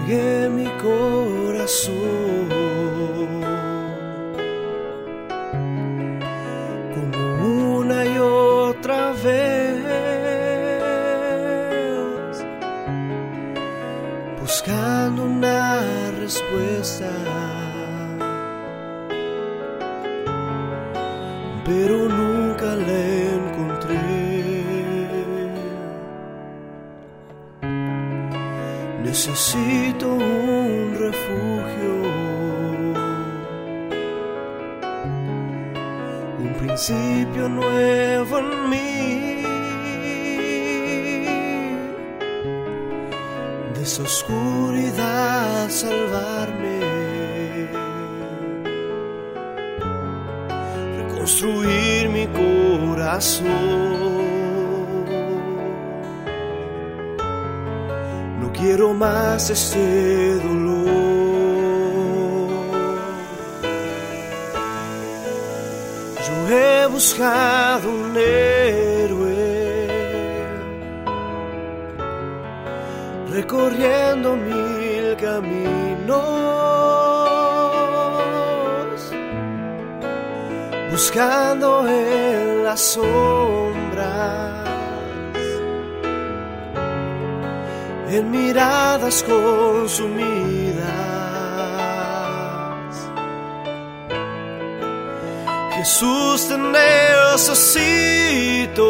entregué mi corazón como una y otra vez, buscando una respuesta, pero nunca la encontré. Necesito un refugio, un principio nuevo en mí, de esa oscuridad salvarme, reconstruir mi corazón. No quiero más este dolor. Yo he buscado un héroe, recorriendo 1000 caminos, buscando en las sombras, en miradas consumidas. Jesús, te necesito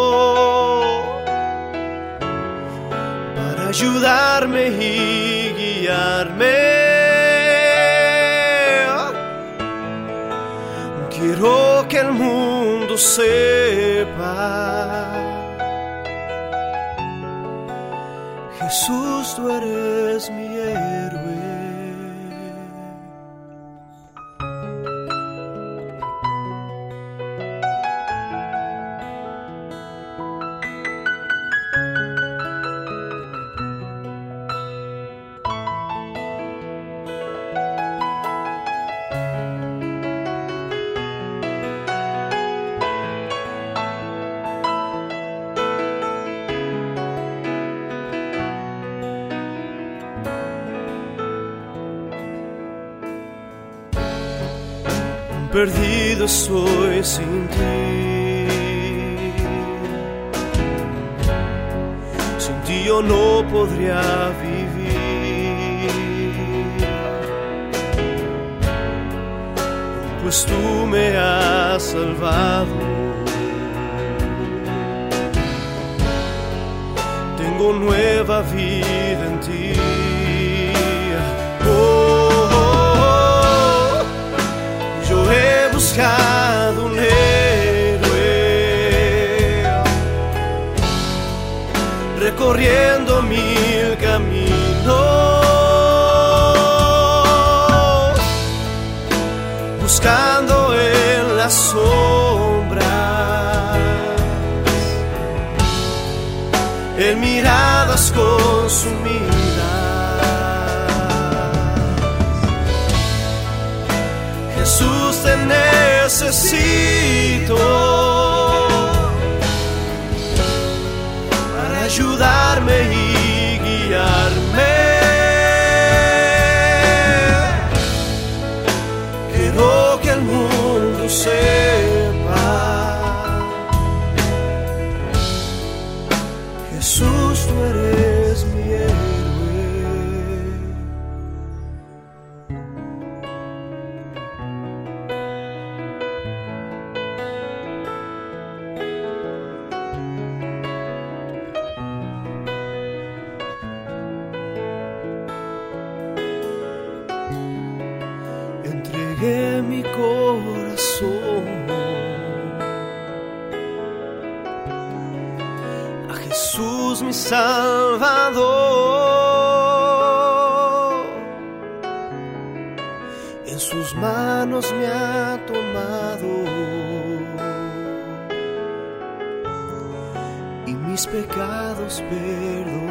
para ayudarme y guiarme. Quiero que el mundo sepa: Jesús, tú eres mi héroe. Perdido estoy sin ti, sin ti yo no podría vivir, pues tú me has salvado. Tengo nueva vida en ti. He buscado un héroe, recorriendo 1000 caminos, buscando en las sombras, en miradas consumidas. Jesús, te necesito para ayudarme y guiarme. Quiero que el mundo sepa: Jesús, tú eres mi héroe. Entregué mi corazón a Jesús, mi Salvador. En sus manos me ha tomado y mis pecados perdonó.